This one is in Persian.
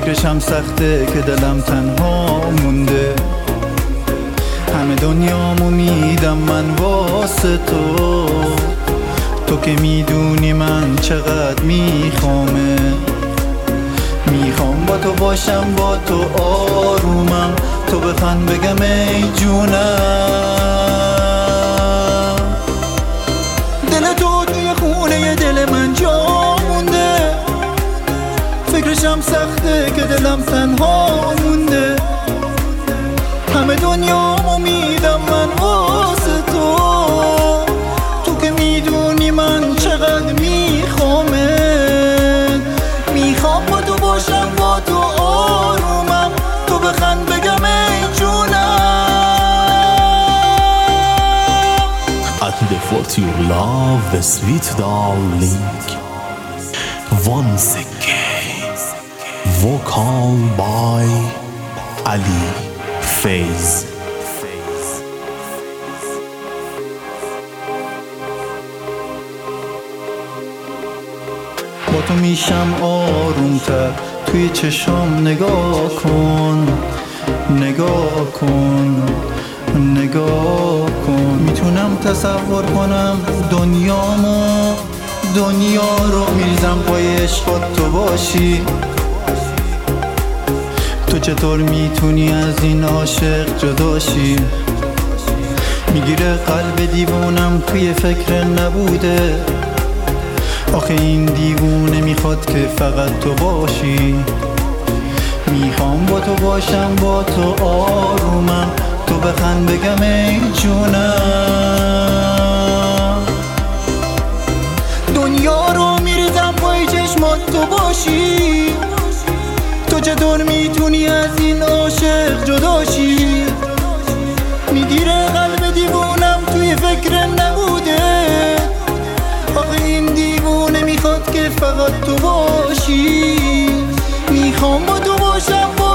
فکرشم سخته که دلم تنها مونده. همه دنیامو میدم من واسه تو که میدونی من چقدر میخوامه. میخوام با تو باشم، با تو آرومم، تو بخند بگم ای جونم. دل تو توی خونه دل من جا مونده، فکرشم سخته که دلم تنها مونده. همه دنیامو میدم من واسه تو که میدونی من چقدر میخوامت. میخوام با تو باشم، با تو آرومم، تو بخند بگم ای جونم. At the foot you love the sweet darling. Once again, vocal by Ali Faiz. با تو میشم آرومتر، توی چشام نگاه کن، نگاه کن، نگاه کن. میتونم تصور کنم دنیا رو میریزم پای عشقات تو باشی. تو چطور میتونی از این عاشق جداشی؟ میگیره قلب دیوونم توی فکر نبوده. آخه این دیوونه میخواد که فقط تو باشی. میخوام با تو باشم، با تو آرومم، تو بخند بگم ای جونم. دنیا رو میریزم پای چشمات تو باشی. تو چطور میتونی از این عاشق جداشی؟ میگیره قلب دیوونم توی فکر نبوده. آخه این دیوونه میخواد که فقط تو باشی. میخوام با تو باشم،